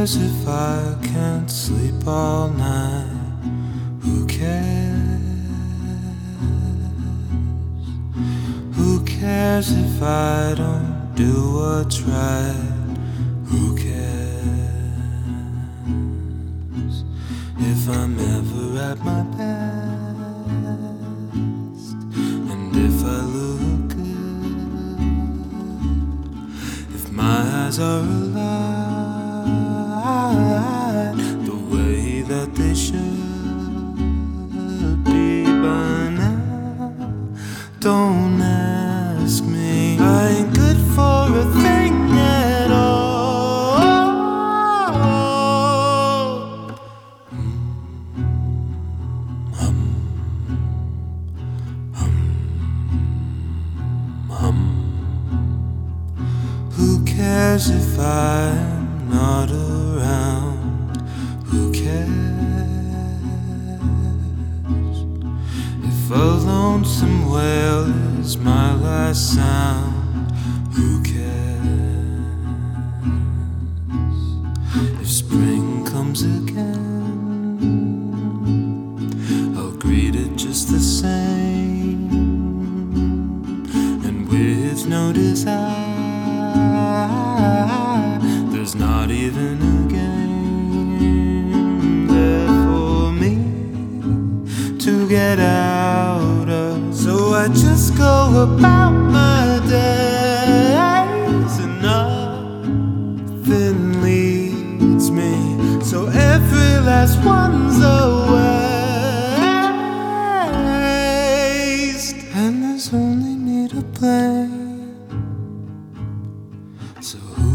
cares if I can't sleep all night? Who cares? Who cares if I don't do what's right? Who cares if I'm ever at my best? And if I look good, if my eyes are alive the way that they should be by now, don't ask me. I ain't good for a thing at all. Who cares if I'm not around? Who cares if a lonesome wail is my last sound? Who cares if spring comes again? I'll greet it just the same, and with no desire. There's not even a game there for me to get out of. So I just go about my days and nothing leads me. So every last one's a waste, and there's only me to blame. So